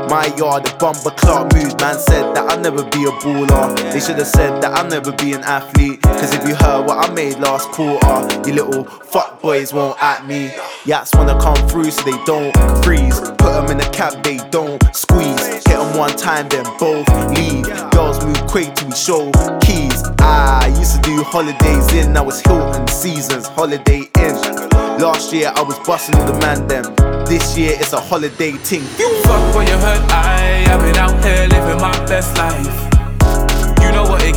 My yard, a bumper clock mood. Man said that I'll never be a baller. They should've said that I'll never be an athlete. Cause if you heard what I made last quarter, you little fuck boys won't at me. Yats wanna come through so they don't freeze. Put them in the cab, they don't squeeze. Hit them one time, then both leave. Girls move quick till we show keys. I used to do holidays in, now it's Hilton Seasons, Holiday Inn. Last year I was busting all the man them. This year it's a holiday ting. Fuck what you heard, I've been out here living my best life.